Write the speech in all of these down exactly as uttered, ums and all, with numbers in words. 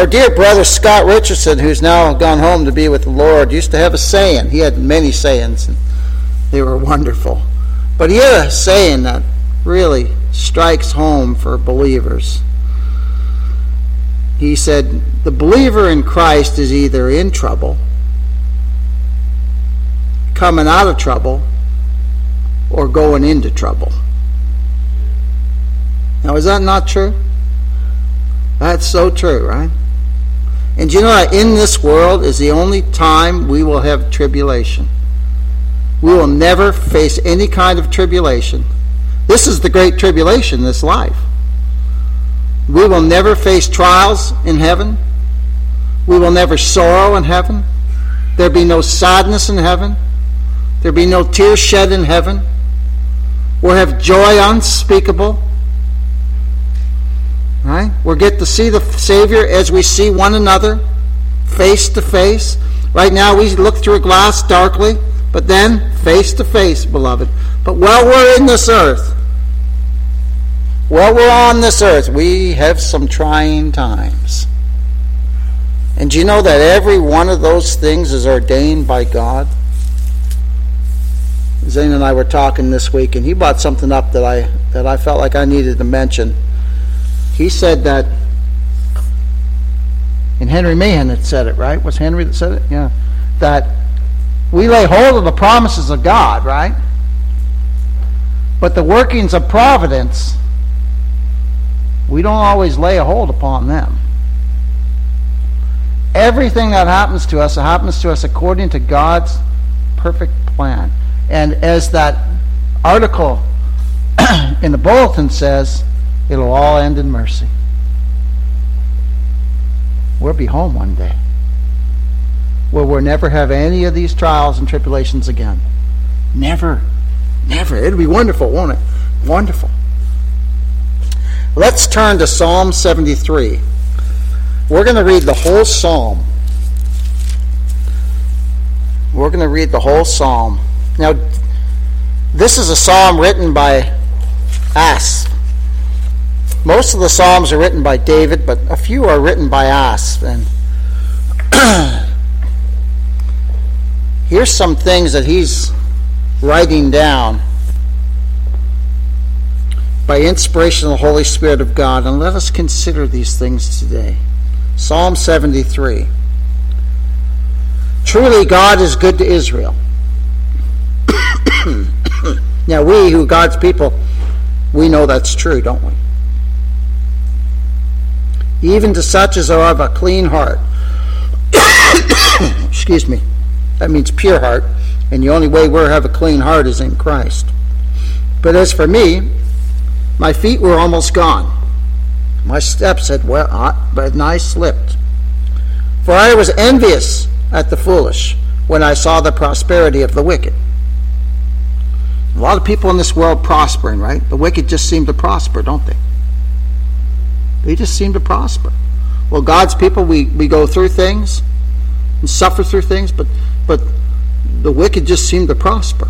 Our dear brother Scott Richardson, who's now gone home to be with the Lord, used to have a saying. He had many sayings, and they were wonderful. But he had a saying that really strikes home for believers. He said, the believer in Christ is either in trouble, coming out of trouble, or going into trouble. Now, is that not true? That's so true, right? And you know that in this world is the only time we will have tribulation. We will never face any kind of tribulation. This is the great tribulation, this life. We will never face trials in heaven. We will never sorrow in heaven. There'll be no sadness in heaven. There'll be no tears shed in heaven. We'll have joy unspeakable. Right? We'll get to see the Savior as we see one another, face to face. Right now we look through a glass darkly, but then face to face, beloved. But while we're in this earth, while we're on this earth, we have some trying times. And do you know that every one of those things is ordained by God? Zane and I were talking this week, and he brought something up that I that I felt like I needed to mention. He said that, and Henry Mahan had said it, right? Was Henry that said it? Yeah. That we lay hold of the promises of God, right? But the workings of providence, we don't always lay a hold upon them. Everything that happens to us, it happens to us according to God's perfect plan. And as that article in the bulletin says, it'll all end in mercy. We'll be home one day, where we'll never have any of these trials and tribulations again. Never. Never. It'll be wonderful, won't it? Wonderful. Let's turn to Psalm seventy-three. We're going to read the whole psalm. We're going to read the whole psalm. Now, this is a psalm written by Asaph. Most of the psalms are written by David, but a few are written by Asaph. And here's some things that he's writing down by inspiration of the Holy Spirit of God. And let us consider these things today. Psalm seventy-three. Truly God is good to Israel. Now we, who are God's people, we know that's true, don't we? Even to such as are of a clean heart. Excuse me. That means pure heart. And the only way we have a clean heart is in Christ. But as for me, my feet were almost gone. My steps had well, but nigh slipped. For I was envious at the foolish when I saw the prosperity of the wicked. A lot of people in this world prospering, right? The wicked just seem to prosper, don't they? They just seem to prosper. Well, God's people, we, we go through things and suffer through things, but but the wicked just seem to prosper.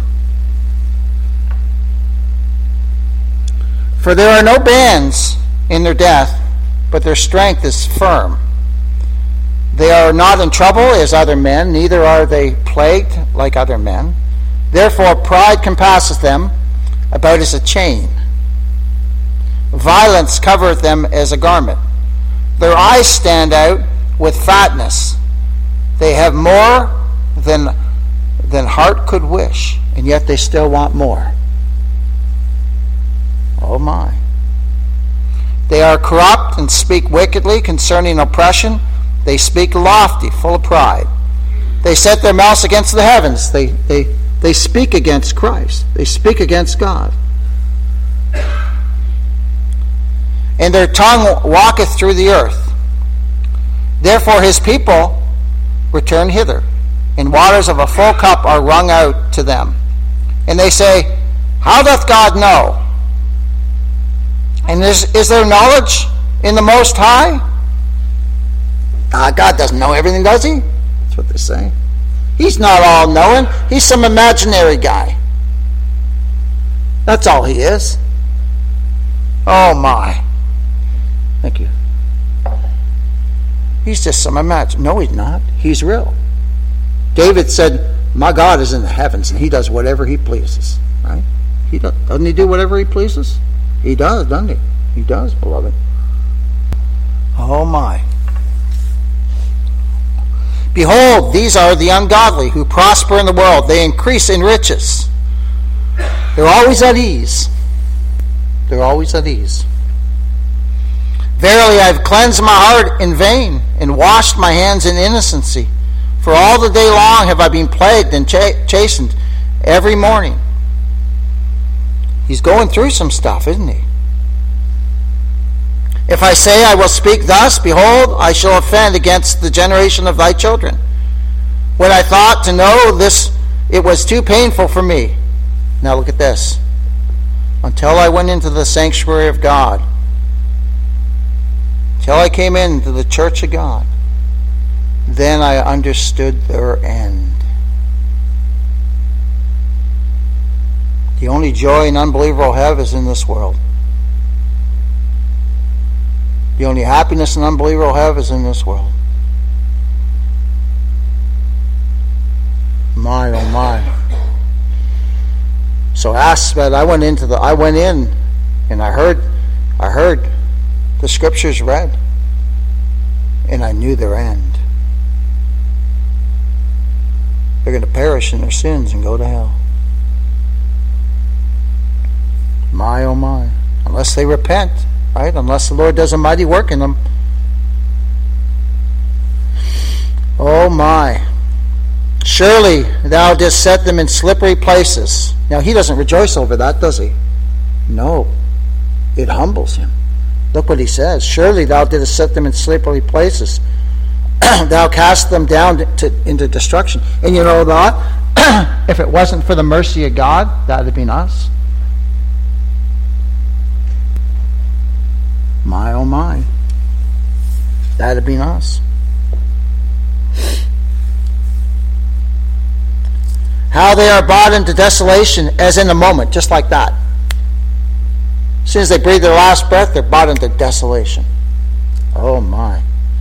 For there are no bands in their death, but their strength is firm. They are not in trouble as other men, neither are they plagued like other men. Therefore pride compasseth them about as a chain. Violence covereth them as a garment. Their eyes stand out with fatness. They have more than, than heart could wish, and yet they still want more. Oh my. They are corrupt and speak wickedly concerning oppression. They speak lofty, full of pride. They set their mouths against the heavens. They, they, they speak against Christ. They speak against God. And their tongue walketh through the earth. Therefore his people return hither, and waters of a full cup are wrung out to them. And they say, how doth God know? And is, is there knowledge in the Most High? Uh, God doesn't know everything, does he? That's what they say. He's not all-knowing. He's some imaginary guy. That's all he is. Oh my. Thank you. He's just some imagine. No, he's not. He's real. David said, my God is in the heavens, and he does whatever he pleases. Right? He does, doesn't he do whatever he pleases? He does, doesn't he? He does, beloved. Oh my. Behold, these are the ungodly who prosper in the world. They increase in riches. They're always at ease. They're always at ease. Verily, I have cleansed my heart in vain and washed my hands in innocency. For all the day long have I been plagued and ch- chastened every morning. He's going through some stuff, isn't he? If I say I will speak thus, behold, I shall offend against the generation of thy children. When I thought to know this, it was too painful for me. Now look at this. Until I went into the sanctuary of God, till I came into the church of God, then I understood their end. The only joy an unbeliever will have is in this world. The only happiness an unbeliever will have is in this world. My, oh my. So ask that I went into the I went in and I heard I heard the scriptures read, and I knew their end. They're going to perish in their sins and go to hell. My, oh my. Unless they repent, right? Unless the Lord does a mighty work in them. Oh my. Surely thou didst set them in slippery places. Now he doesn't rejoice over that, does he? No. It humbles him. Look what he says. Surely thou didst set them in slippery places. Thou cast them down to, into destruction. And you know that? If it wasn't for the mercy of God, that would have been us. My, oh my. That would have been us. How they are brought into desolation as in a moment, just like that. As soon as they breathe their last breath, they're brought into desolation. Oh my.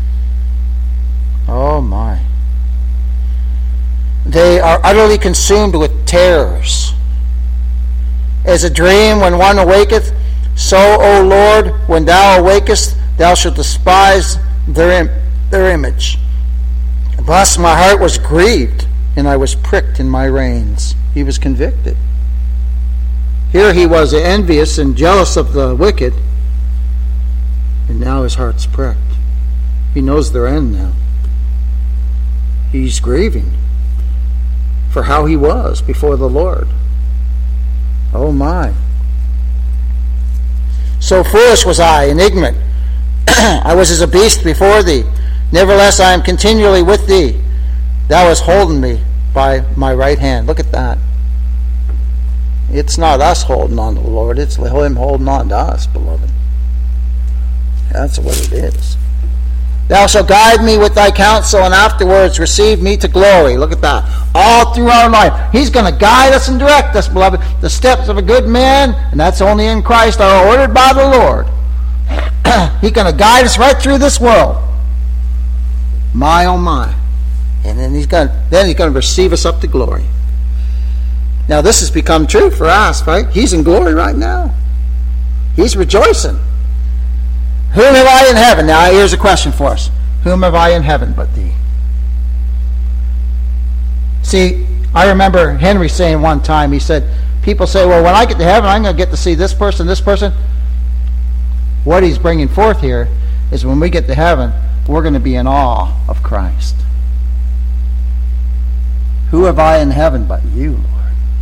Oh my. They are utterly consumed with terrors. As a dream when one awaketh, so, O Lord, when thou awakest, thou shalt despise their, im- their image. Thus my heart was grieved, and I was pricked in my reins. He was convicted. Here he was envious and jealous of the wicked, and now his heart's pricked. He knows their end now. He's grieving for how he was before the Lord. Oh my. So foolish was I and ignorant. I was as a beast before thee. Nevertheless, I am continually with thee. Thou hast holden me by my right hand. Look at that. It's not us holding on to the Lord. It's him holding on to us, beloved. That's what it is. Thou shalt guide me with thy counsel, and afterwards receive me to glory. Look at that. All through our life. He's going to guide us and direct us, beloved. The steps of a good man, and that's only in Christ, are ordered by the Lord. He's going to guide us right through this world. My, oh my. And then he's going to, then he's going to receive us up to glory. Now this has become true for us, right? He's in glory right now. He's rejoicing. Whom have I in heaven? Now here's a question for us. Whom have I in heaven but thee? See, I remember Henry saying one time, he said, people say, well, when I get to heaven, I'm going to get to see this person, this person. What he's bringing forth here is when we get to heaven, we're going to be in awe of Christ. Who have I in heaven but you, Lord?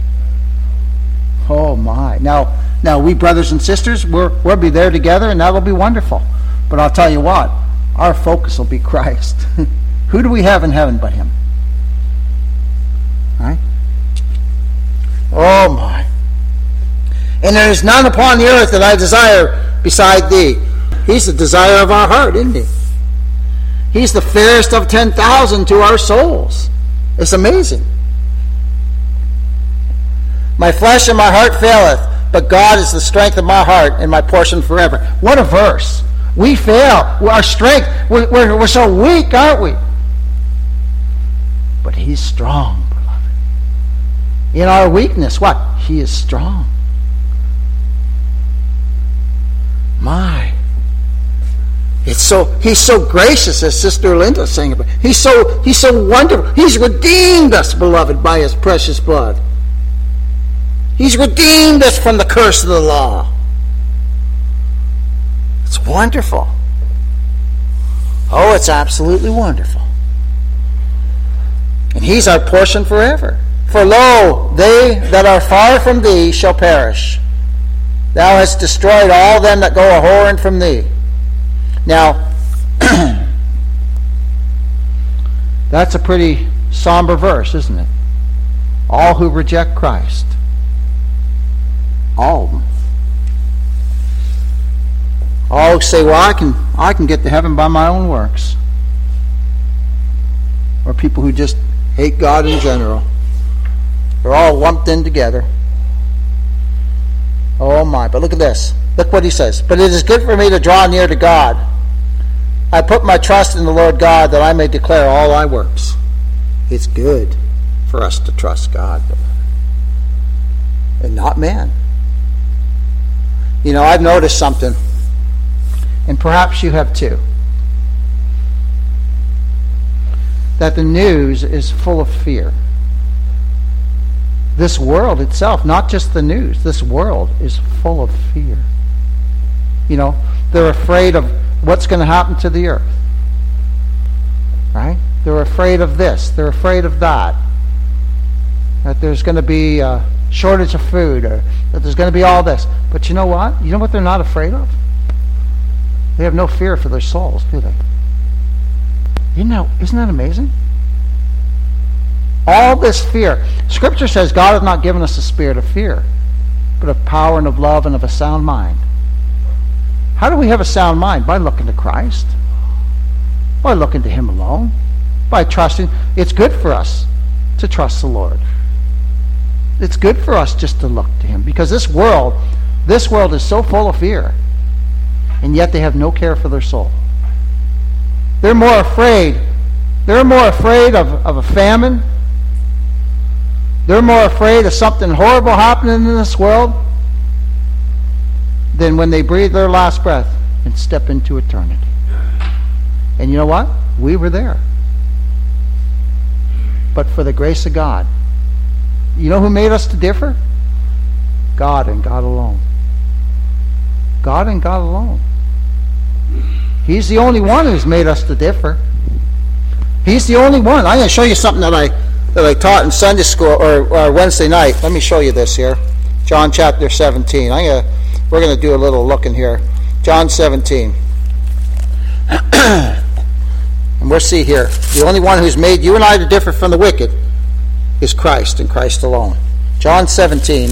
Oh my. Now, now we brothers and sisters, we're, we'll be there together, and that'll be wonderful. But I'll tell you what, our focus will be Christ. Who do we have in heaven but him? Right? Oh my. And there is none upon the earth that I desire beside thee. He's the desire of our heart, isn't he? He's the fairest of ten thousand to our souls. It's amazing. My flesh and my heart faileth, but God is the strength of my heart and my portion forever. What a verse. We fail. Our strength, we're, we're, we're so weak, aren't we? But he's strong, beloved. In our weakness, what? He is strong. My. It's so he's so gracious, as Sister Linda sang about. He's so he's so wonderful. He's redeemed us, beloved, by his precious blood. He's redeemed us from the curse of the law. It's wonderful. Oh, it's absolutely wonderful. And he's our portion forever. For lo, they that are far from thee shall perish. Thou hast destroyed all them that go a-whoring from thee. Now, that's a pretty somber verse, isn't it? All who reject Christ. All of them. All who say, well, I can, I can get to heaven by my own works. Or people who just hate God in general. They're all lumped in together. Oh my, but look at this. Look what he says. But it is good for me to draw near to God. I put my trust in the Lord God that I may declare all thy works. It's good for us to trust God, and not man. You know, I've noticed something, and perhaps you have too, that the news is full of fear. This world itself, not just the news, this world is full of fear. You know, they're afraid of what's going to happen to the earth. Right? They're afraid of this. They're afraid of that. That there's going to be a shortage of food, or that there's going to be all this. But you know what? You know what they're not afraid of? They have no fear for their souls, do they? You know, isn't that amazing? All this fear. Scripture says God has not given us a spirit of fear, but of power and of love and of a sound mind. How do we have a sound mind? By looking to Christ. By looking to him alone. By trusting. It's good for us to trust the Lord. It's good for us just to look to him. Because this world, this world is so full of fear. And yet they have no care for their soul. They're more afraid. They're more afraid of, of a famine. They're more afraid of something horrible happening in this world than when they breathe their last breath and step into eternity. And you know what? We were there. But for the grace of God. You know who made us to differ? God and God alone. God and God alone. He's the only one who's made us to differ. He's the only one. I'm going to show you something that I that I taught in Sunday school or, or Wednesday night. Let me show you this here. John chapter seventeen. I'm gonna, we're going to do a little looking here. John seventeen. And we'll see here. The only one who's made you and I to differ from the wicked is Christ and Christ alone. John seventeen.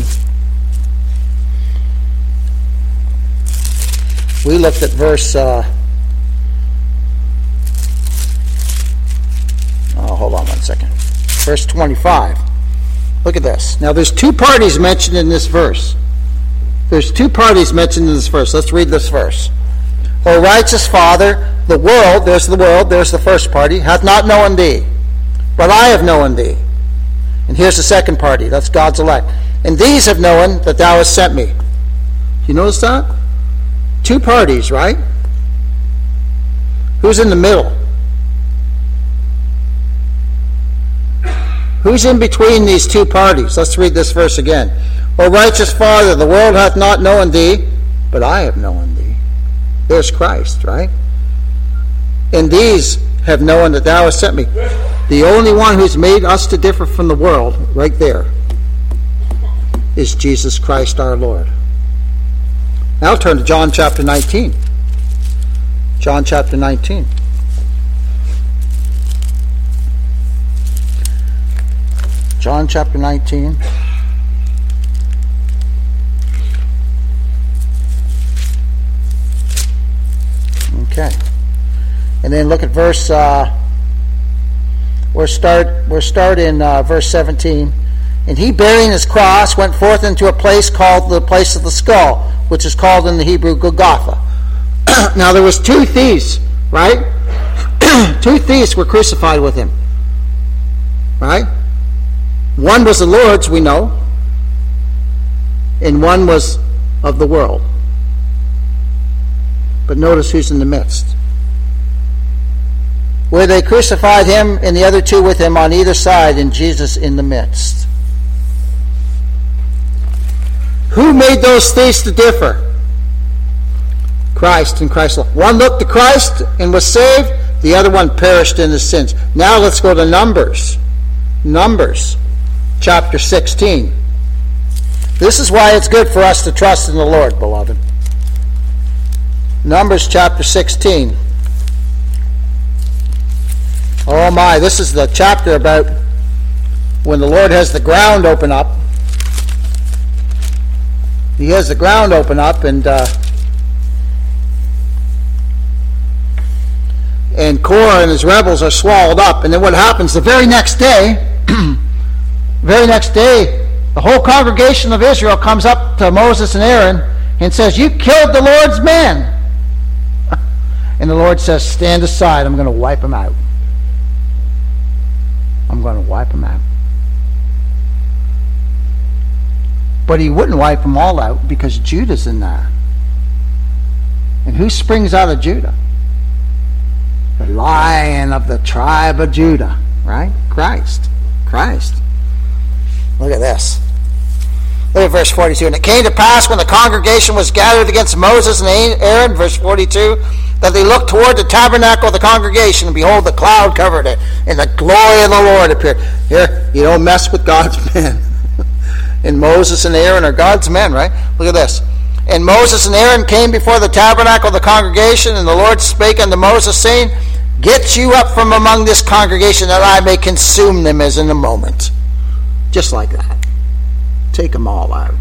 We looked at verse... Uh, oh, hold on one second. Verse twenty-five. Look at this. Now there's two parties mentioned in this verse. There's two parties mentioned in this verse. Let's read this verse. O righteous Father, the world, there's the world, there's the first party, hath not known thee, but I have known thee. And here's the second party, that's God's elect. And these have known that thou hast sent me. You notice that? Two parties, right? Who's in the middle? Who's in between these two parties? Let's read this verse again. O righteous Father, the world hath not known thee, but I have known thee. There's Christ, right? And these have known that thou hast sent me. The only one who's made us to differ from the world, right there, is Jesus Christ our Lord. Now turn to John chapter nineteen. John chapter nineteen. John chapter nineteen. Okay. And then look at verse, uh, we'll start, we'll start in uh, verse seventeen. And he, bearing his cross, went forth into a place called the place of the skull, which is called in the Hebrew Golgotha, Now there was two thieves, right? Two thieves were crucified with him, right? One was the Lord's, we know, and one was of the world. But notice who's in the midst. Where they crucified him and the other two with him on either side, and Jesus in the midst. Who made those thieves to differ? Christ and Christ alone. One looked to Christ and was saved. The other one perished in his sins. Now let's go to Numbers. Numbers, chapter sixteen. This is why it's good for us to trust in the Lord, beloved. Numbers chapter sixteen. Oh my, this is the chapter about when the Lord has the ground open up. He has the ground open up, and uh, and Korah and his rebels are swallowed up. And then what happens the very next day, very next day, the whole congregation of Israel comes up to Moses and Aaron and says, "You killed the Lord's men." And the Lord says, "Stand aside, I'm going to wipe them out. I'm going to wipe them out." But he wouldn't wipe them all out because Judah's in there. And who springs out of Judah? The Lion of the tribe of Judah, right? Christ. Christ. Look at this. Look at verse forty-two. "And it came to pass when the congregation was gathered against Moses and Aaron," verse forty-two, "that they looked toward the tabernacle of the congregation, and behold, the cloud covered it, and the glory of the Lord appeared." Here, you don't mess with God's men. And Moses and Aaron are God's men, right? Look at this. "And Moses and Aaron came before the tabernacle of the congregation, and the Lord spake unto Moses, saying, Get you up from among this congregation, that I may consume them as in a moment." Just like that. Take them all out.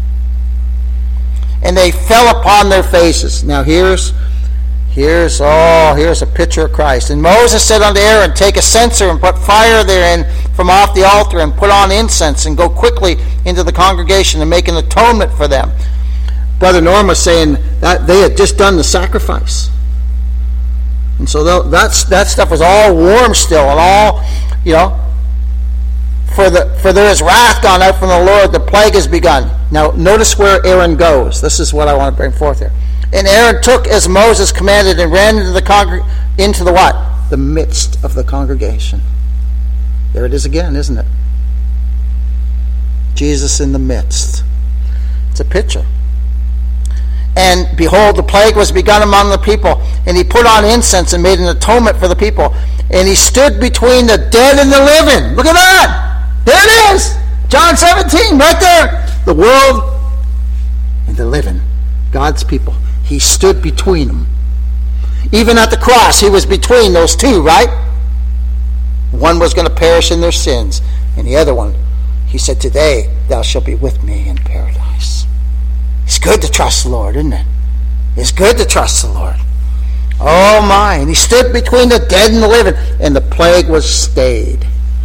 "And they fell upon their faces." Now here's, here's, oh, here's a picture of Christ. "And Moses said unto Aaron, Take a censer and put fire therein from off the altar, and put on incense, and go quickly into the congregation and make an atonement for them." Brother Norm was saying that they had just done the sacrifice. And so that's, that stuff was all warm still, and all, you know, For the for there is wrath gone out from the Lord, the plague has begun. Now notice where Aaron goes. This is what I want to bring forth here. "And Aaron took as Moses commanded, and ran into the congreg- into the what? The midst of the congregation." There it is again, isn't it? Jesus in the midst. It's a picture. "And behold, the plague was begun among the people, and he put on incense and made an atonement for the people. And he stood between the dead and the living." Look at that! There it is! John seventeen, right there! The world and the living. God's people. He stood between them. Even at the cross, he was between those two, right? One was going to perish in their sins, and the other one, he said, "Today thou shalt be with me in paradise." It's good to trust the Lord, isn't it? It's good to trust the Lord. Oh my. "And he stood between the dead and the living, and the plague was stayed."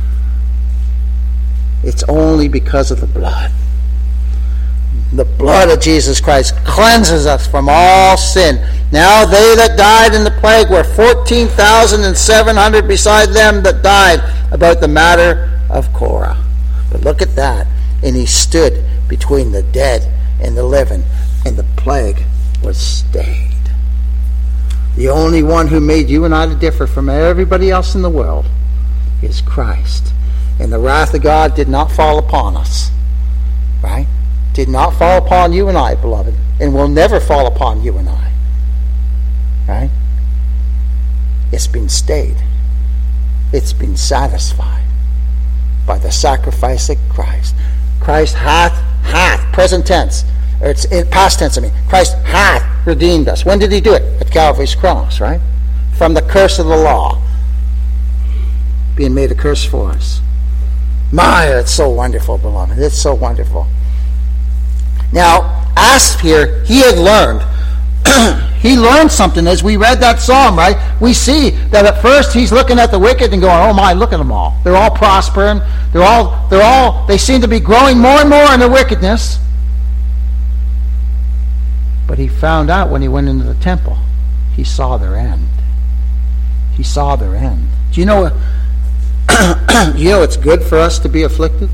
It's only because of the blood. The blood of Jesus Christ cleanses us from all sin. "Now they that died in the plague were fourteen thousand seven hundred beside them that died about the matter of Korah." But look at that. "And he stood between the dead and the living, and the plague was stayed." The only one who made you and I to differ from everybody else in the world is Christ. And the wrath of God did not fall upon us. Right? Did not fall upon you and I, beloved. And will never fall upon you and I. Right? It's been stayed. It's been satisfied by the sacrifice of Christ. Christ hath, hath, present tense, or it's in past tense, I mean, Christ hath redeemed us. When did he do it? At Calvary's cross, right? From the curse of the law. Being made a curse for us. My, it's so wonderful, beloved. It's so wonderful. Now, Asaph here, he had learned. He learned something as we read that psalm, right? We see that at first he's looking at the wicked and going, "Oh my, look at them all. They're all prospering. They're all, they're all, they seem to be growing more and more in their wickedness." But he found out when he went into the temple he saw their end. He saw their end. Do you know, you know it's good for us to be afflicted?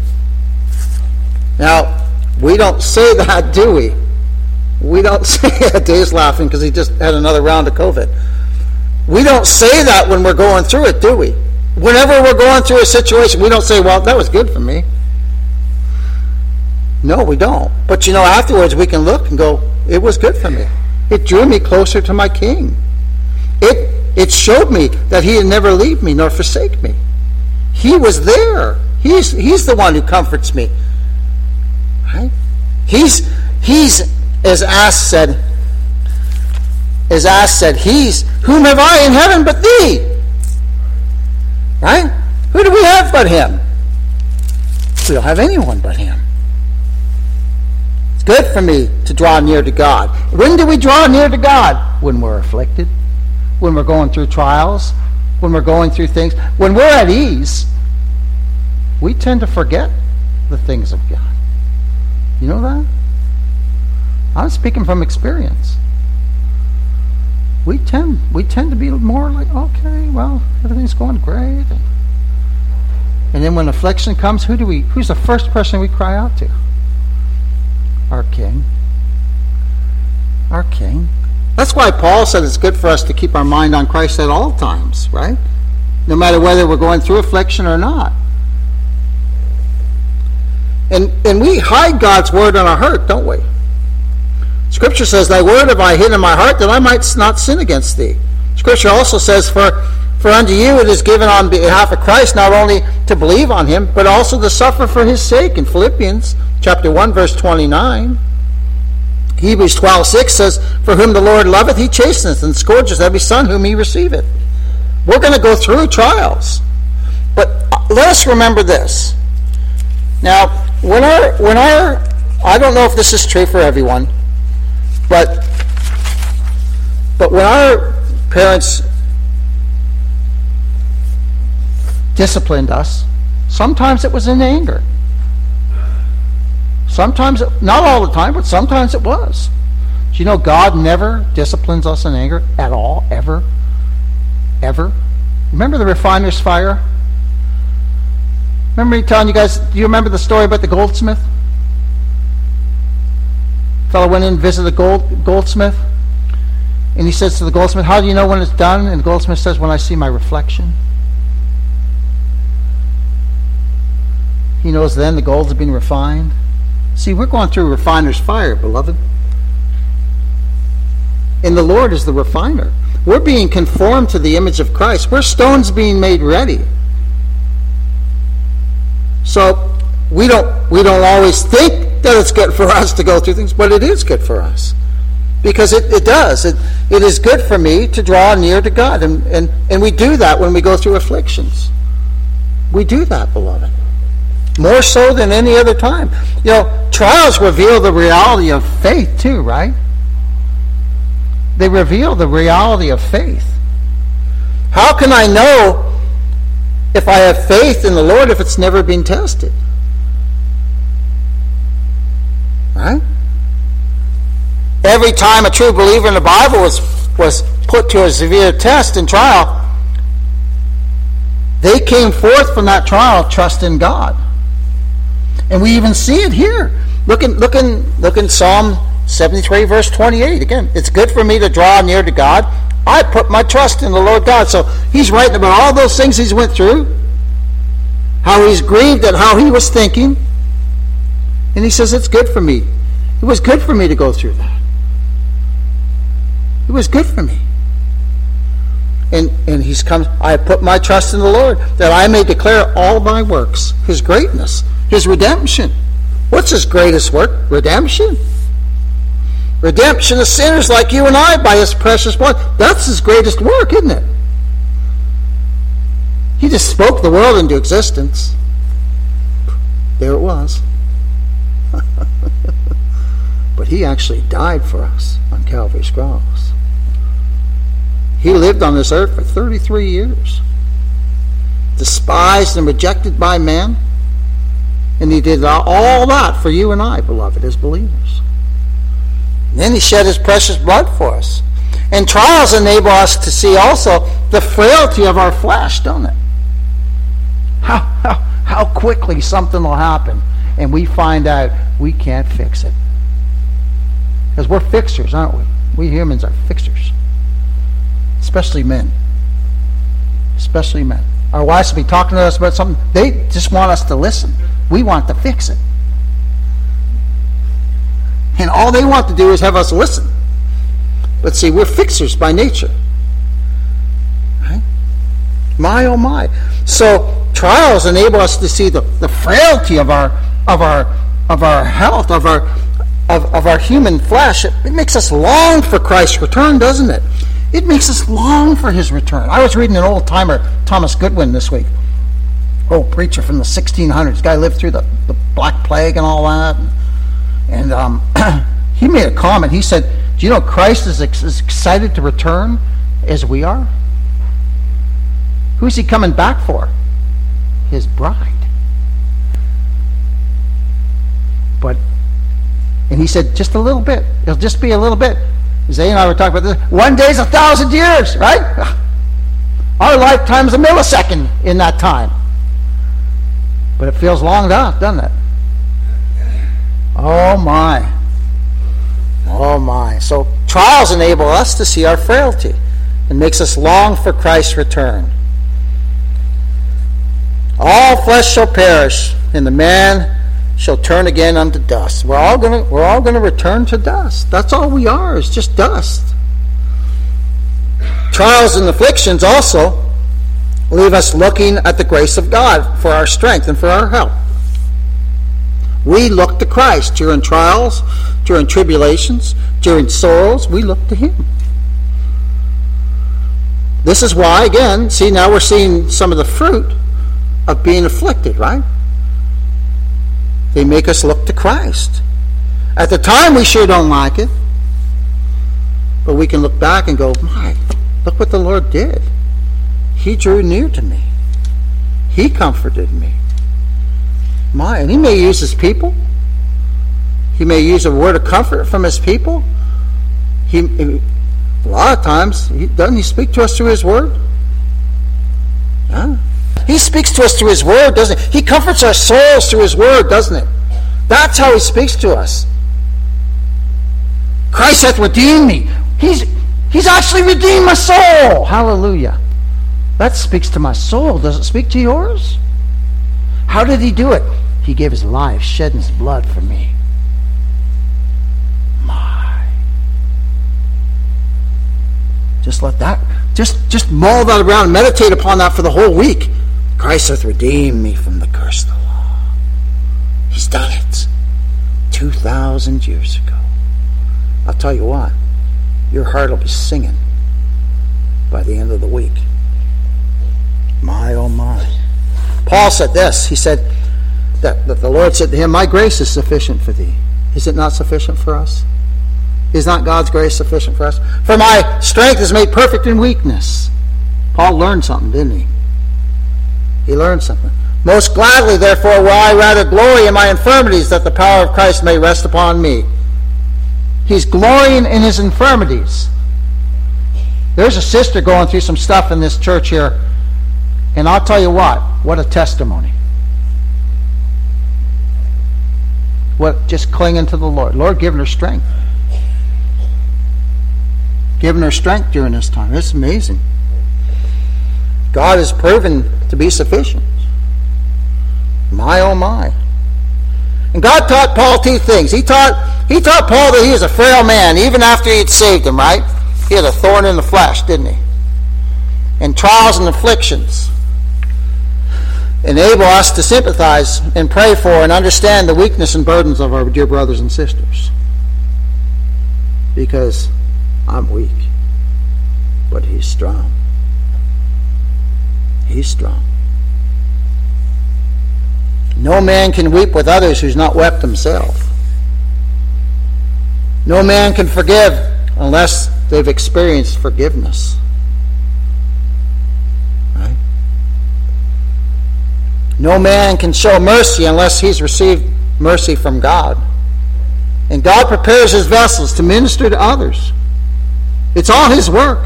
Now, we don't say that, do we? We don't say that. Dave's laughing because he just had another round of COVID. We don't say that when we're going through it, do we? Whenever we're going through a situation, we don't say, well, that was good for me. No, we don't. But you know, afterwards we can look and go, it was good for me. It drew me closer to my King. It it showed me that he had never leave me nor forsake me. He was there. He's he's the one who comforts me. Right? He's he's as Ash said, as Ash said, he's whom have I in heaven but thee? Right? Who do we have but him? We don't have anyone but him. It's good for me to draw near to God. When do we draw near to God? When we're afflicted, when we're going through trials, when we're going through things. When we're at ease, we tend to forget the things of God. You know that? I'm speaking from experience. We tend we tend to be more like, okay, well, everything's going great. And then when affliction comes, who do we who's the first person we cry out to? Our King. Our King. That's why Paul said it's good for us to keep our mind on Christ at all times, right? No matter whether we're going through affliction or not. And and we hide God's word in our heart, don't we? Scripture says, thy word have I hid in my heart, that I might not sin against thee. Scripture also says, for, for unto you it is given on behalf of Christ not only to believe on him, but also to suffer for his sake. In Philippians chapter one, verse twenty-nine. Hebrews twelve, six says, for whom the Lord loveth, he chasteneth and scourgeth every son whom he receiveth. We're going to go through trials. But let us remember this. Now, when our, when our, I don't know if this is true for everyone, but, but when our parents disciplined us, sometimes it was in anger. Sometimes, it, not all the time, but sometimes it was. Do you know God never disciplines us in anger at all, ever? Ever? Remember the refiner's fire? Remember me telling you guys, do you remember the story about the goldsmith? The fellow went in and visited the gold, goldsmith, and he says to the goldsmith, how do you know when it's done? And the goldsmith says, when I see my reflection. He knows then the gold has been refined. See, we're going through a refiner's fire, beloved. And the Lord is the refiner. We're being conformed to the image of Christ. We're stones being made ready. So we don't we don't always think that it's good for us to go through things, but it is good for us. Because it, it does. It it is good for me to draw near to God. And, and, and we do that when we go through afflictions. We do that, beloved. More so than any other time. You know, trials reveal the reality of faith too, right? They reveal the reality of faith. How can I know if I have faith in the Lord if it's never been tested? Right? Every time a true believer in the Bible was, was put to a severe test and trial, they came forth from that trial trusting God. And we even see it here. Look in, look in, look in Psalm seventy-three, verse twenty-eight. Again, it's good for me to draw near to God. I put my trust in the Lord God. So he's writing about all those things he's went through, how he's grieved at how he was thinking. And he says, it's good for me. It was good for me to go through that. It was good for me. And and he's come, I put my trust in the Lord, that I may declare all thy works, his greatness, his redemption. What's his greatest work? Redemption. Redemption of sinners like you and I by his precious blood. That's his greatest work, isn't it? He just spoke the world into existence. There it was. But he actually died for us on Calvary's cross. He lived on this earth for thirty-three years. Despised and rejected by man. And he did all that for you and I, beloved, as believers. And then he shed his precious blood for us. And trials enable us to see also the frailty of our flesh, don't it? How, how, how quickly something will happen and we find out we can't fix it. Because we're fixers, aren't we? We humans are fixers. Especially men. Especially men. Our wives will be talking to us about something. They just want us to listen. We want to fix it. And all they want to do is have us listen. But see, we're fixers by nature. Right? My, oh my. So trials enable us to see the, the frailty of our of our of our health, of our of, of our human flesh. It, it makes us long for Christ's return, doesn't it? It makes us long for his return. I was reading an old timer, Thomas Goodwin, this week. Old preacher from the sixteen hundreds. Guy lived through the, the Black Plague and all that. And, and um, he made a comment. He said, do you know Christ is ex- as excited to return as we are? Who's he coming back for? His bride. But, and he said, just a little bit. It'll just be a little bit. Zay and I were talking about this. One day's a thousand years, right? Our lifetime's a millisecond in that time. But it feels long enough, doesn't it? Oh my. Oh my. So trials enable us to see our frailty and makes us long for Christ's return. All flesh shall perish, and the man shall turn again unto dust. We're all gonna we're all gonna return to dust. That's all we are, is just dust. Trials and afflictions also leave us looking at the grace of God for our strength and for our help. We look to Christ during trials, during tribulations, during sorrows. We look to him. This is why, again, see, now we're seeing some of the fruit of being afflicted, right? They make us look to Christ. At the time, we sure don't like it. But we can look back and go, my, look what the Lord did. He drew near to me. He comforted me. My, and he may use his people. He may use a word of comfort from his people. He, he a lot of times, he, doesn't he speak to us through his word? Yeah. He speaks to us through his word, doesn't he? He comforts our souls through his word, doesn't it? That's how he speaks to us. Christ hath redeemed me. He's, he's actually redeemed my soul. Hallelujah. That speaks to my soul. Does it speak to yours? How did he do it? He gave his life, shedding his blood for me. My. Just let that, just, just mull that around and meditate upon that for the whole week. Christ hath redeemed me from the curse of the law. He's done it. Two thousand years ago. I'll tell you what, your heart will be singing by the end of the week. My, oh my. Paul said this. He said that, that the Lord said to him, my grace is sufficient for thee. Is it not sufficient for us? Is not God's grace sufficient for us? For my strength is made perfect in weakness. Paul learned something, didn't he? He learned something. Most gladly, therefore, will I rather glory in my infirmities, that the power of Christ may rest upon me. He's glorying in his infirmities. There's a sister going through some stuff in this church here, and I'll tell you what, what a testimony. What, just clinging to the Lord. Lord, giving her strength. Giving her strength during this time. It's amazing. God is proven to be sufficient. My, oh my. And God taught Paul two things. He taught, he taught Paul that he was a frail man, even after he had saved him, right? He had a thorn in the flesh, didn't he? And trials and afflictions enable us to sympathize and pray for and understand the weakness and burdens of our dear brothers and sisters. Because I'm weak, but he's strong. He's strong. No man can weep with others who's not wept himself. No man can forgive unless they've experienced forgiveness. Right? No man can show mercy unless he's received mercy from God. And God prepares his vessels to minister to others. It's all His work.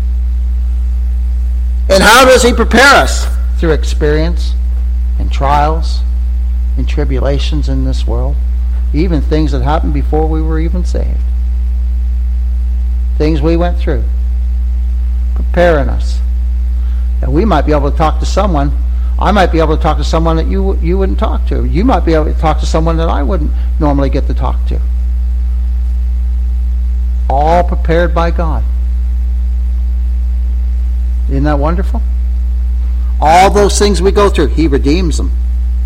And how does He prepare us? Through experience and trials and tribulations in this world. Even things that happened before we were even saved. Things we went through. Preparing us. And we might be able to talk to someone. I might be able to talk to someone that you you wouldn't talk to. You might be able to talk to someone that I wouldn't normally get to talk to. All prepared by God. Isn't that wonderful? All those things we go through, He redeems them.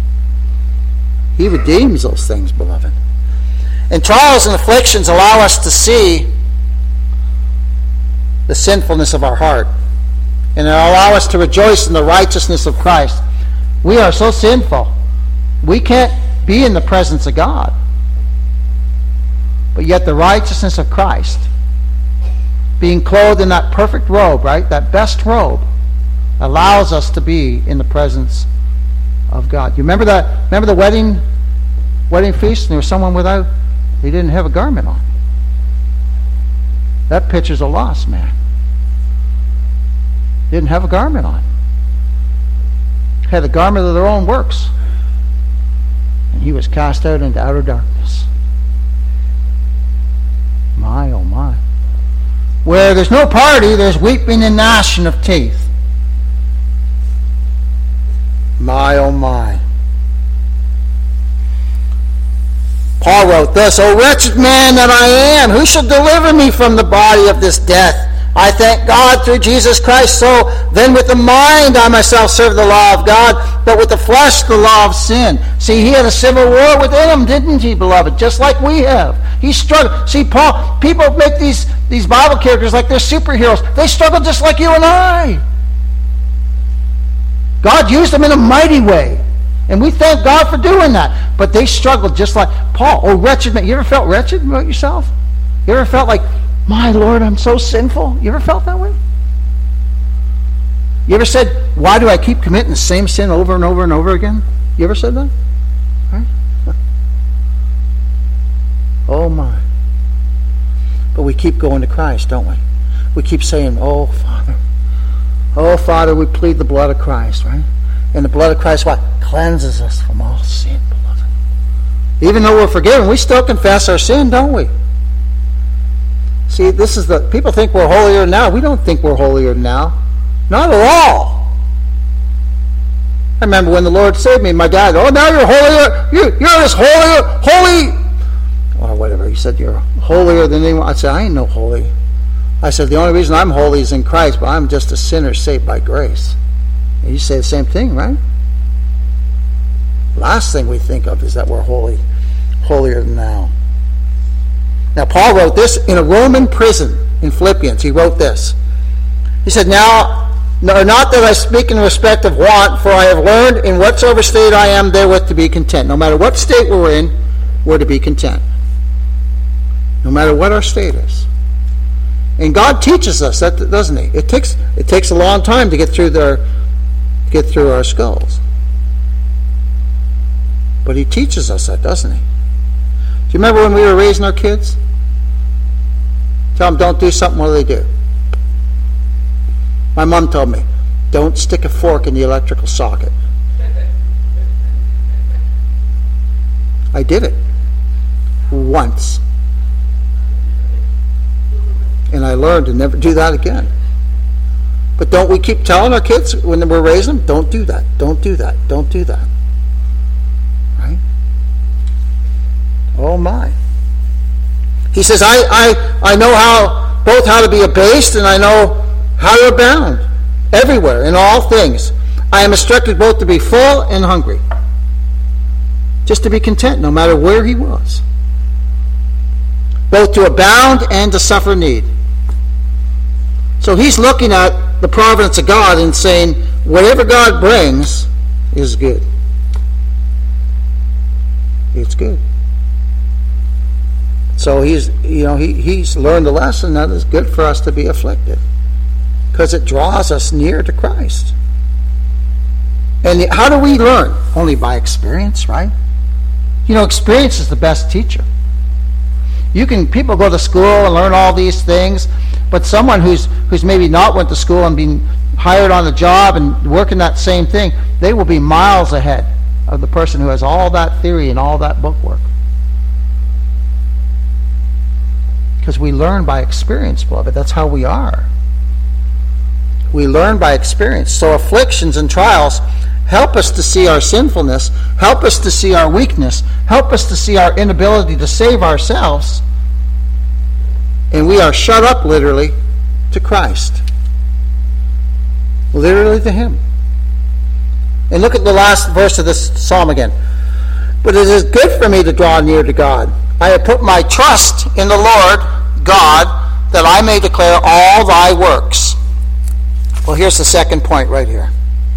He redeems those things, beloved. And trials and afflictions allow us to see the sinfulness of our heart. And it allow us to rejoice in the righteousness of Christ. We are so sinful. We can't be in the presence of God. But yet the righteousness of Christ, being clothed in that perfect robe, right? That best robe, allows us to be in the presence of God. You remember that? Remember the wedding, wedding feast? And there was someone without, he didn't have a garment on. That picture's a lost man. Didn't have a garment on. Had the garment of their own works. And he was cast out into outer darkness. My, oh my. Where there's no party, there's weeping and gnashing of teeth. My, oh my. Paul wrote this, O wretched man that I am, who shall deliver me from the body of this death? I thank God through Jesus Christ. So then with the mind I myself serve the law of God, but with the flesh the law of sin. See, he had a civil war within him, didn't he, beloved? Just like we have. He struggled. See, Paul, people make these, these Bible characters like they're superheroes. They struggle just like you and I. God used them in a mighty way. And we thank God for doing that. But they struggled just like Paul. Oh, wretched man. You ever felt wretched about yourself? You ever felt like, my Lord, I'm so sinful? You ever felt that way? You ever said, why do I keep committing the same sin over and over and over again? You ever said that? Right? Oh my. But we keep going to Christ, don't we? We keep saying, oh Father. Oh Father, we plead the blood of Christ, right? And the blood of Christ, what? Cleanses us from all sin, beloved. Even though we're forgiven, we still confess our sin, don't we? See, this is the, people think we're holier now. We don't think we're holier now. Not at all. I remember when the Lord saved me, my dad, oh, now you're holier, you, you're as holier, holy, or whatever. He said, you're holier than anyone. I said, I ain't no holy. I said, the only reason I'm holy is in Christ, but I'm just a sinner saved by grace. And you say the same thing, right? Last thing we think of is that we're holy, holier than now. Now, Paul wrote this in a Roman prison in Philippians. He wrote this. He said, Now, not that I speak in respect of want, for I have learned in whatsoever state I am therewith to be content. No matter what state we're in, we're to be content. No matter what our state is. And God teaches us that, doesn't He? It takes it takes a long time to get through their get through our skulls. But He teaches us that, doesn't He? Do you remember when we were raising our kids? Tell them, don't do something, what do they do? My mom told me, don't stick a fork in the electrical socket. I did it. Once. And I learned to never do that again. But don't we keep telling our kids when we're raising them, don't do that, don't do that, don't do that. Right? Oh my. He says, I, I, I know how both how to be abased and I know how to abound everywhere in all things. I am instructed both to be full and hungry. Just to be content no matter where he was. Both to abound and to suffer need. So he's looking at the providence of God and saying, whatever God brings is good. It's good. So he's, you know, he, he's learned the lesson that it's good for us to be afflicted. Because it draws us near to Christ. And how do we learn? Only by experience, right? You know, experience is the best teacher. You can, people go to school and learn all these things, But someone who's who's maybe not went to school and been hired on the job and working that same thing, they will be miles ahead of the person who has all that theory and all that bookwork. Because we learn by experience, beloved. That's how we are. We learn by experience. So afflictions and trials help us to see our sinfulness, help us to see our weakness, help us to see our inability to save ourselves. And we are shut up, literally, to Christ. Literally to Him. And look at the last verse of this psalm again. But it is good for me to draw near to God. I have put my trust in the Lord God, that I may declare all thy works. Well, here's the second point right here.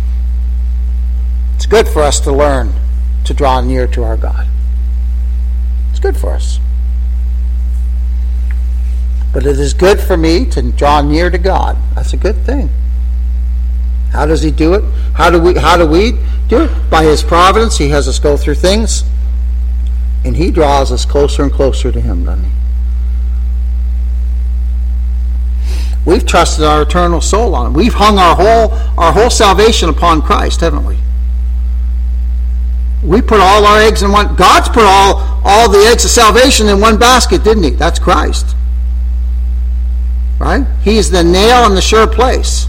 It's good for us to learn to draw near to our God. It's good for us. But it is good for me to draw near to God. That's a good thing. How does He do it? How do we how do we do it? By His providence, He has us go through things, and He draws us closer and closer to Him, doesn't He? We've trusted our eternal soul on Him. We've hung our whole our whole salvation upon Christ, haven't we? We put all our eggs in one. God's put all, all the eggs of salvation in one basket, didn't He? That's Christ. Right? He's the nail in the sure place.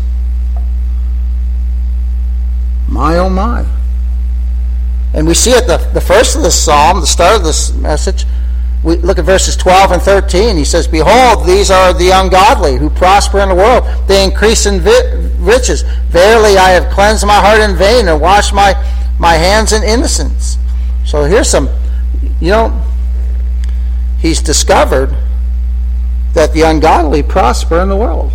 My, oh my. And we see at the, the first of this psalm, the start of this message, we look at verses twelve and thirteen. He says, behold, these are the ungodly who prosper in the world. They increase in vi- riches. Verily, I have cleansed my heart in vain and washed my, my hands in innocence. So here's some, you know, he's discovered that the ungodly prosper in the world.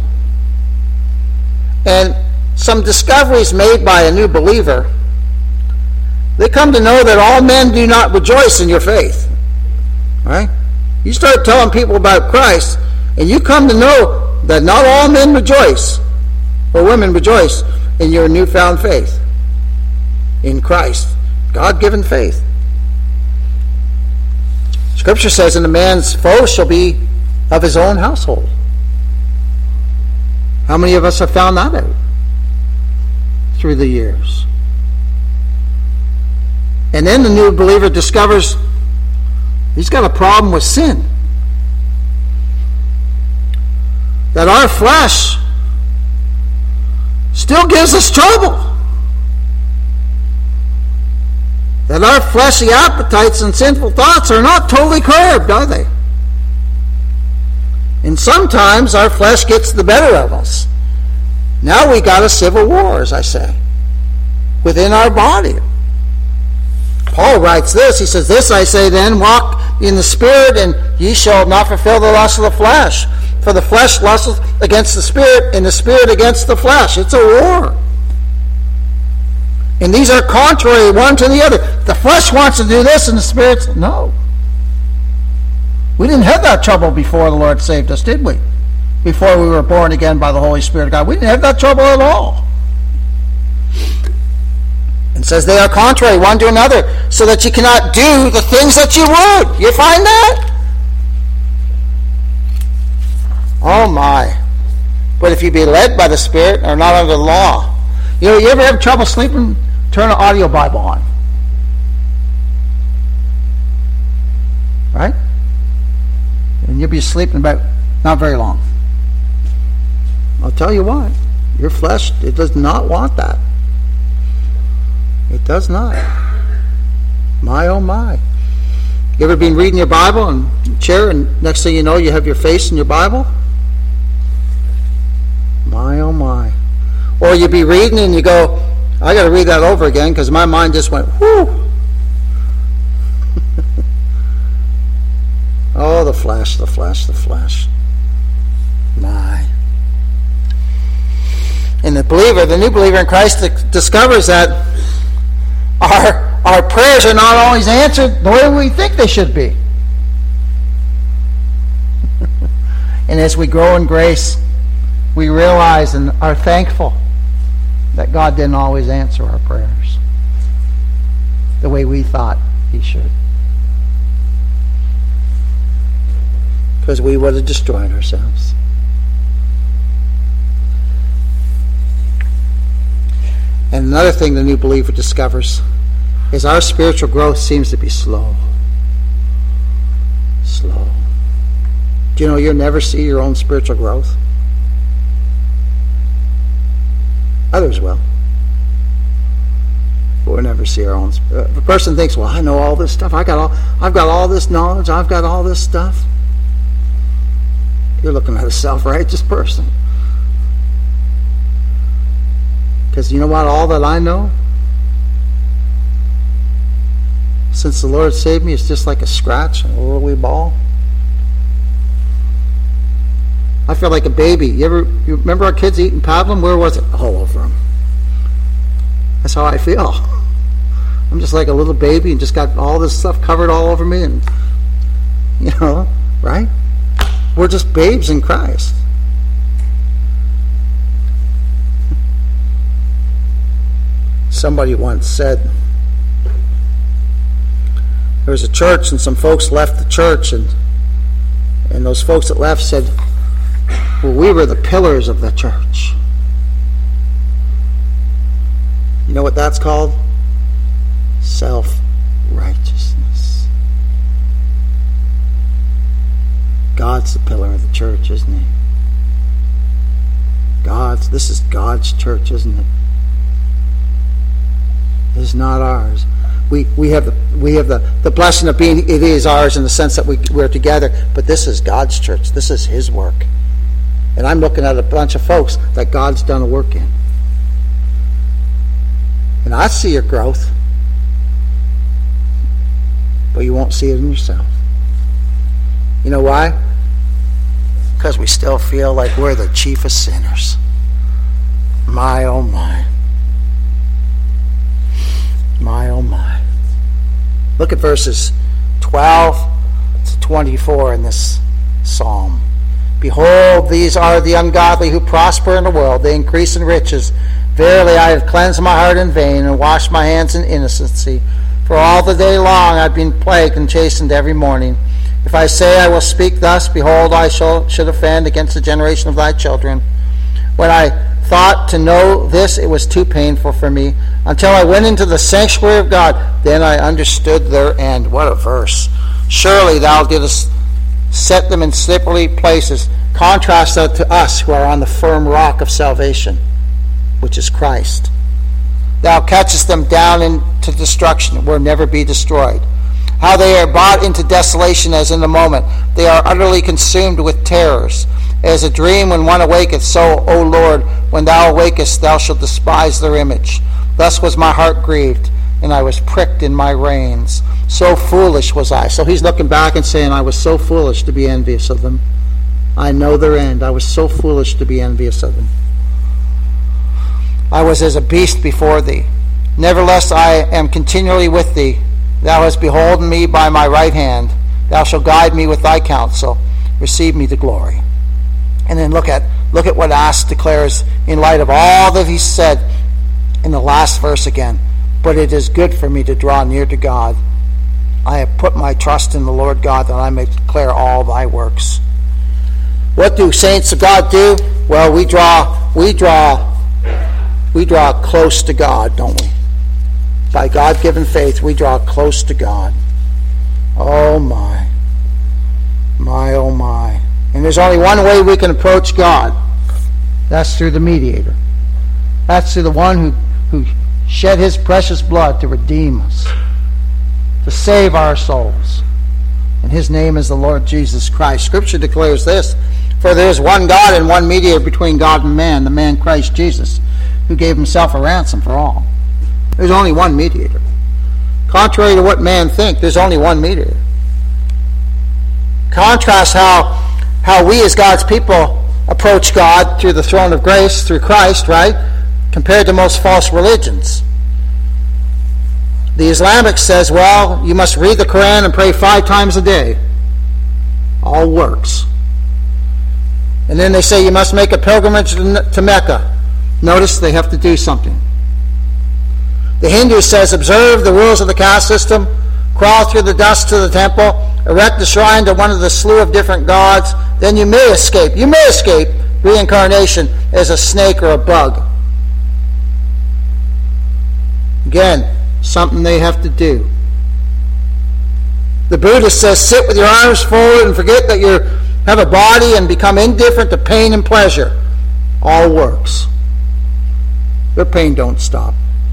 And some discoveries made by a new believer, they come to know that all men do not rejoice in your faith. Right? You start telling people about Christ, and you come to know that not all men rejoice, or women rejoice, in your newfound faith in Christ. God-given faith. Scripture says, and a man's foe shall be of his own household. How many of us have found that out through the years? And then the new believer discovers he's got a problem with sin. That our flesh still gives us trouble. That our fleshly appetites and sinful thoughts are not totally curbed, are they? And sometimes our flesh gets the better of us. Now we got a civil war, as I say, within our body. Paul writes this, he says, this I say then, walk in the Spirit, and ye shall not fulfill the lust of the flesh. For the flesh lusteth against the Spirit, and the Spirit against the flesh. It's a war. And these are contrary one to the other. The flesh wants to do this, and the Spirit says, no. We didn't have that trouble before the Lord saved us, did we? Before we were born again by the Holy Spirit of God. We didn't have that trouble at all. And says they are contrary one to another, so that you cannot do the things that you would. You find that? Oh my. But if you be led by the Spirit, are not under the law. You know, you ever have trouble sleeping? Turn an audio Bible on. Right? And you'll be sleeping about not very long. I'll tell you what. Your flesh, it does not want that. It does not. My, oh my. You ever been reading your Bible and chair, and next thing you know, you have your face in your Bible? My, oh my. Or you be reading and you go, I got to read that over again because my mind just went, whoo. Oh, the flesh, the flesh, the flesh. My. And the believer, the new believer in Christ discovers that our, our prayers are not always answered the way we think they should be. And as we grow in grace, we realize and are thankful that God didn't always answer our prayers the way we thought He should. Because we would have destroyed ourselves. And another thing the new believer discovers is our spiritual growth seems to be slow. Slow. Do you know you'll never see your own spiritual growth? Others will. But we'll never see our own. Uh, if a person thinks, well, I know all this stuff. I got all, I've got all this knowledge. I've got all this stuff. You're looking at a self-righteous person. Because you know what? All that I know, since the Lord saved me, it's just like a scratch on a little wee ball. I feel like a baby. You ever you remember our kids eating pablum? Where was it? All over them. That's how I feel. I'm just like a little baby and just got all this stuff covered all over me, and you know, right? We're just babes in Christ. Somebody once said there was a church and some folks left the church, and and those folks that left said, well, we were the pillars of the church. You know what that's called? Self-righteousness. God's the pillar of the church, isn't he? God's, this is God's church, isn't it? It's not ours. We we have the we have the, the blessing of being it is ours in the sense that we we're together, but this is God's church. This is his work. And I'm looking at a bunch of folks that God's done a work in. And I see your growth, but you won't see it in yourself. You know why? Because we still feel like we're the chiefest sinners. My, oh my. My, oh my. Look at verses twelve to twenty-four in this psalm. Behold, these are the ungodly who prosper in the world. They increase in riches. Verily, I have cleansed my heart in vain and washed my hands in innocency. For all the day long I have been plagued and chastened every morning. If I say I will speak thus, behold, I shall, should offend against the generation of thy children. When I thought to know this, it was too painful for me. Until I went into the sanctuary of God, then I understood their end. What a verse. Surely thou didst set them in slippery places. Contrast that to us who are on the firm rock of salvation, which is Christ. Thou catchest them down into destruction, will never be destroyed. How they are brought into desolation as in a moment. They are utterly consumed with terrors. As a dream when one awaketh, so, O Lord, when thou awakest, thou shalt despise their image. Thus was my heart grieved, and I was pricked in my reins. So foolish was I. So he's looking back and saying, I was so foolish to be envious of them. I know their end. I was so foolish to be envious of them. I was as a beast before thee. Nevertheless, I am continually with thee. Thou hast beholden me by my right hand. Thou shalt guide me with thy counsel. Receive me to glory. And then look at look at what Asaph declares in light of all that he said in the last verse again. But it is good for me to draw near to God. I have put my trust in the Lord God that I may declare all thy works. What do saints of God do? Well, we draw we draw we draw close to God, don't we? By God-given faith, we draw close to God. Oh my. My, oh my. And there's only one way we can approach God. That's through the mediator. That's through the one who, who shed his precious blood to redeem us, to save our souls. And his name is the Lord Jesus Christ. Scripture declares this, for there is one God and one mediator between God and man, the man Christ Jesus, who gave himself a ransom for all. There's only one mediator. Contrary to what man think, there's only one mediator. Contrast how, how we as God's people approach God through the throne of grace, through Christ, right? Compared to most false religions. The Islamic says, well, you must read the Quran and pray five times a day. All works. And then they say you must make a pilgrimage to Mecca. Notice they have to do something. The Hindu says, observe the rules of the caste system, crawl through the dust to the temple, erect a shrine to one of the slew of different gods, then you may escape. You may escape reincarnation as a snake or a bug. Again, something they have to do. The Buddhist says, sit with your arms forward and forget that you have a body and become indifferent to pain and pleasure. All works. Their pain don't stop.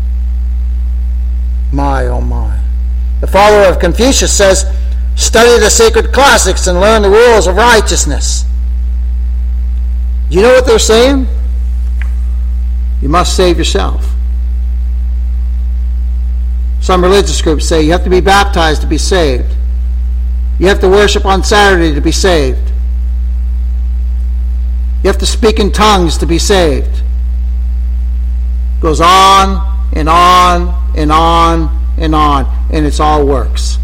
My, oh my. The follower of Confucius says, study the sacred classics and learn the rules of righteousness. Do you know what they're saying? You must save yourself. Some religious groups say you have to be baptized to be saved. You have to worship on Saturday to be saved. You have to speak in tongues to be saved. It goes on and on and on and on, and it's all works.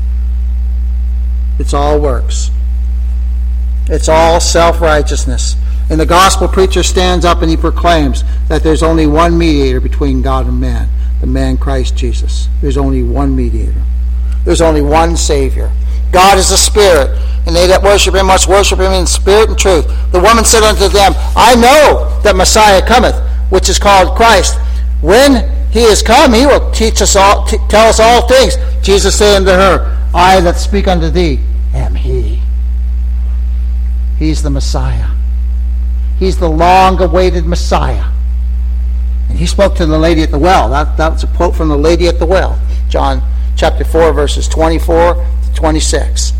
It's all works. It's all self-righteousness. And the gospel preacher stands up and he proclaims that there's only one mediator between God and man, the man Christ Jesus. There's only one mediator. There's only one Savior. God is a spirit, and they that worship him must worship him in spirit and truth. The woman said unto them, I know that Messiah cometh, which is called Christ. When he is come, he will teach us all, t- tell us all things. Jesus said unto her, I that speak unto thee am he. He's the Messiah. He's the long-awaited Messiah. And he spoke to the lady at the well. That, that's a quote from the lady at the well. John chapter four, verses twenty-four to twenty-six.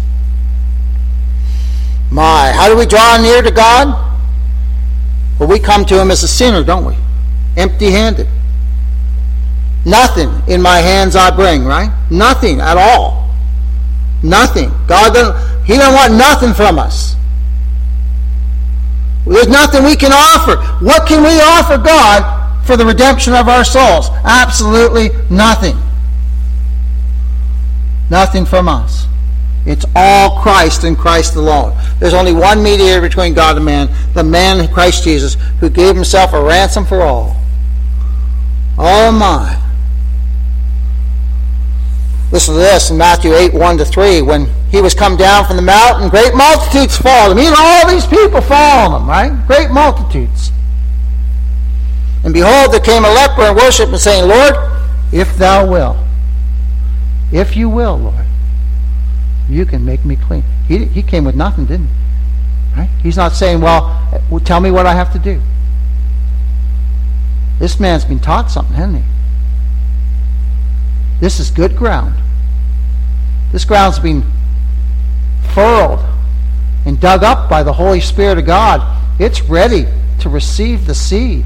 My, how do we draw near to God? Well, we come to him as a sinner, don't we? Empty-handed. Nothing in my hands I bring, right? Nothing at all. Nothing. God doesn't, he doesn't want nothing from us. There's nothing we can offer. What can we offer God for the redemption of our souls? Absolutely nothing. Nothing from us. It's all Christ and Christ alone. There's only one mediator between God and man, the man Christ Jesus, who gave himself a ransom for all. Oh my. Listen to this in Matthew eight, one to three. When he was come down from the mountain, great multitudes followed him. Even all these people followed him, right? Great multitudes. And behold, there came a leper and worshipped him, saying, Lord, if thou wilt, if you will, Lord, you can make me clean. He, he came with nothing, didn't he? Right? He's not saying, well, tell me what I have to do. This man's been taught something, hasn't he? This is good ground. This ground's been furrowed and dug up by the Holy Spirit of God. It's ready to receive the seed.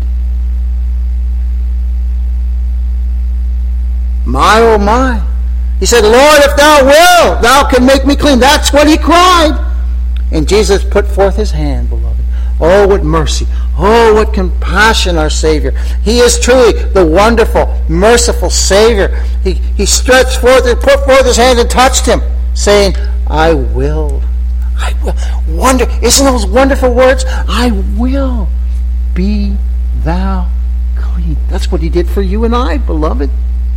My, oh my. He said, Lord, if thou wilt, thou can make me clean. That's what he cried. And Jesus put forth his hand, beloved. Oh, what mercy. Oh, what compassion, our Savior. He is truly the wonderful, merciful Savior. He, he stretched forth and put forth his hand and touched him, saying, I will. I will. Wonder, isn't those wonderful words? I will be thou clean. That's what he did for you and I, beloved.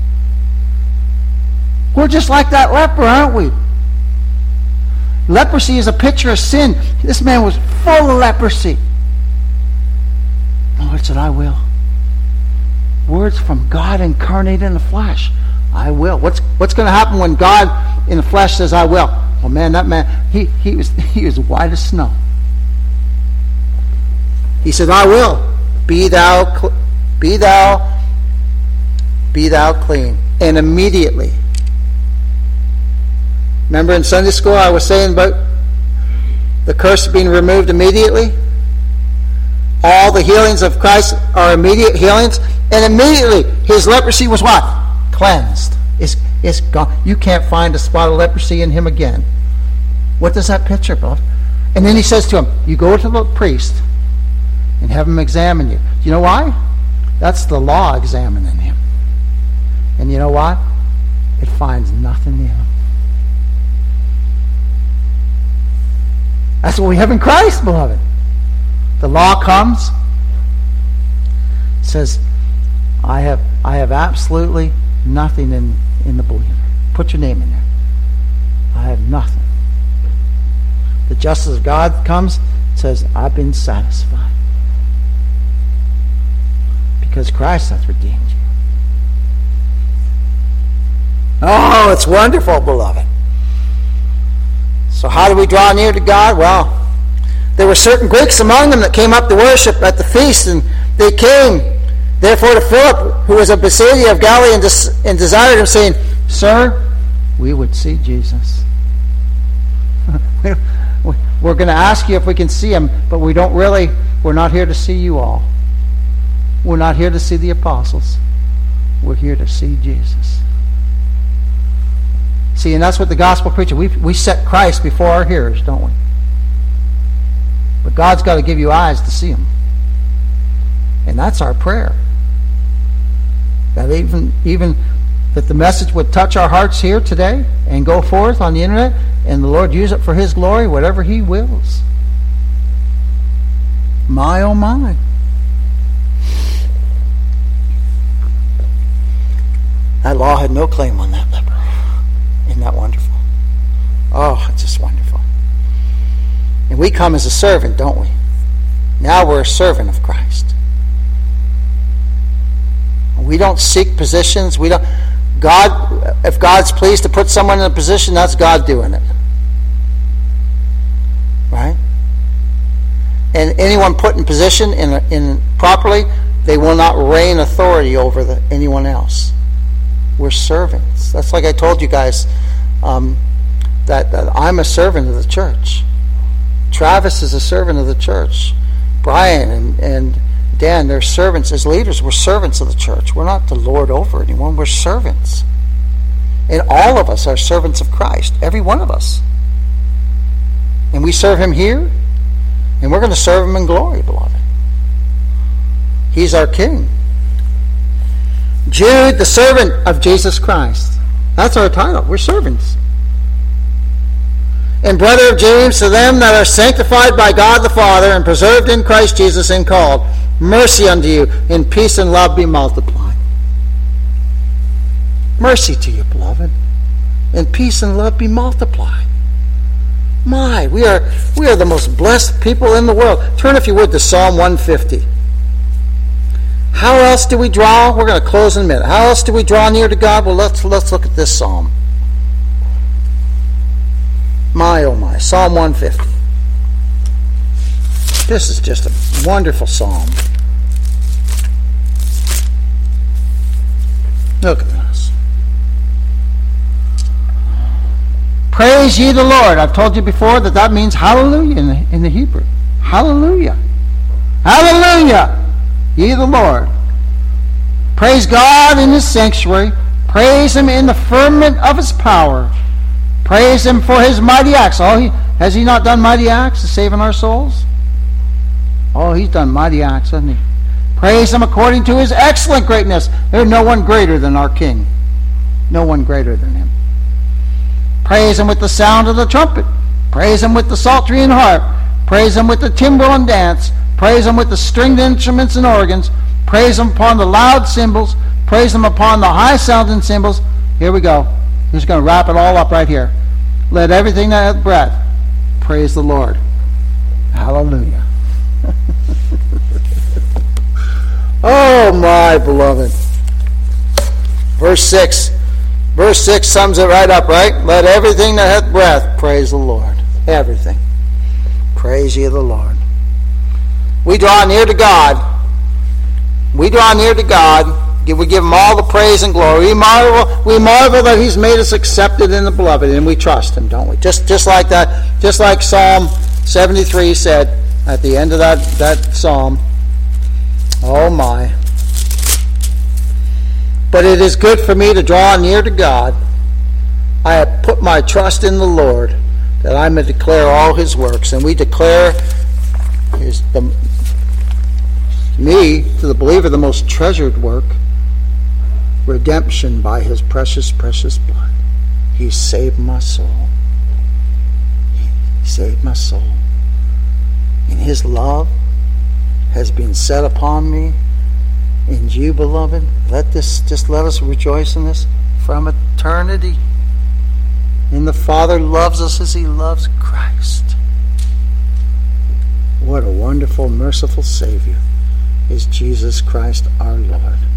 We're just like that leper, aren't we? Leprosy is a picture of sin. This man was full of leprosy. The Lord said, I will. Words from God incarnate in the flesh. I will. What's what's going to happen when God in the flesh says, I will? Oh man, that man, he, he was he was white as snow. He said, I will. Be thou, cl- be thou, be thou clean. And immediately, remember in Sunday school I was saying about the curse being removed immediately? All the healings of Christ are immediate healings. And immediately his leprosy was what? Cleansed. It's, it's gone. You can't find a spot of leprosy in him again. What does that picture, beloved? And then he says to him, you go to the priest and have him examine you. Do you know why? That's the law examining him. And you know what? It finds nothing in him. That's what we have in Christ, beloved. The law comes, says, I have I have absolutely nothing in, in the believer. Put your name in there. I have nothing. The justice of God comes, says, I've been satisfied. Because Christ hath redeemed you. Oh, it's wonderful, beloved. So how do we draw near to God? Well, there were certain Greeks among them that came up to worship at the feast, and they came, therefore, to Philip, who was of Bethsaida of Galilee, and, des- and desired him, saying, Sir, we would see Jesus. We're going to ask you if we can see him, but we don't really, we're not here to see you all. We're not here to see the apostles. We're here to see Jesus. See, and that's what the gospel preaches. We we set Christ before our hearers, don't we? But God's got to give you eyes to see him. And that's our prayer. That even even that the message would touch our hearts here today and go forth on the internet, and the Lord use it for his glory, whatever he wills. My, oh my. That law had no claim on that leper. Isn't that wonderful? Oh, it's just wonderful. And we come as a servant, don't we? Now we're a servant of Christ. We don't seek positions. We don't. God, if God's pleased to put someone in a position, that's God doing it. Right? And anyone put in position in in properly, they will not reign authority over the, anyone else. We're servants. That's like I told you guys um, that, that I'm a servant of the church. Travis is a servant of the church. Brian and, and Dan, they're servants. As leaders, we're servants of the church. We're not to lord over anyone. We're servants. And all of us are servants of Christ. Every one of us. And we serve him here, and we're going to serve him in glory, beloved. He's our King. Jude, the servant of Jesus Christ. That's our title. We're servants. And brother of James, to them that are sanctified by God the Father and preserved in Christ Jesus and called, mercy unto you, and peace and love be multiplied. Mercy to you, beloved, and peace and love be multiplied. My, we are we are the most blessed people in the world. Turn, if you would, to Psalm one fifty. How else do we draw? We're going to close in a minute. How else do we draw near to God? Well, let's let's look at this psalm. My, oh my, Psalm one fifty. This is just a wonderful psalm. Look at this. Praise ye the Lord. I've told you before that that means hallelujah in the, in the Hebrew. Hallelujah. Hallelujah. Ye the Lord. Praise God in his sanctuary. Praise him in the firmament of his power. Praise him for his mighty acts. Oh, he, has he not done mighty acts of saving our souls? Oh, he's done mighty acts, hasn't he? Praise him according to his excellent greatness. There's no one greater than our King. No one greater than him. Praise him with the sound of the trumpet. Praise him with the psaltery and harp. Praise him with the timbrel and dance. Praise him with the stringed instruments and organs. Praise him upon the loud cymbals. Praise him upon the high sounding cymbals. Here we go. He's going to wrap it all up right here. Let everything that hath breath praise the Lord. Hallelujah. Oh, my beloved. Verse six. Verse six sums it right up, right? Let everything that hath breath praise the Lord. Everything. Praise ye the Lord. We draw near to God. We draw near to God. We give him all the praise and glory. We marvel, we marvel that he's made us accepted in the beloved, and we trust him, don't we? Just just like that, just like Psalm seventy-three said at the end of that, that psalm. Oh my. But it is good for me to draw near to God. I have put my trust in the Lord, that I may declare all his works. And we declare his, the, me, to the believer, the most treasured work, redemption by his precious, precious blood. He saved my soul. He saved my soul. And his love has been set upon me. And you, beloved, let this just let us rejoice in this from eternity. And the Father loves us as he loves Christ. What a wonderful, merciful Savior is Jesus Christ our Lord.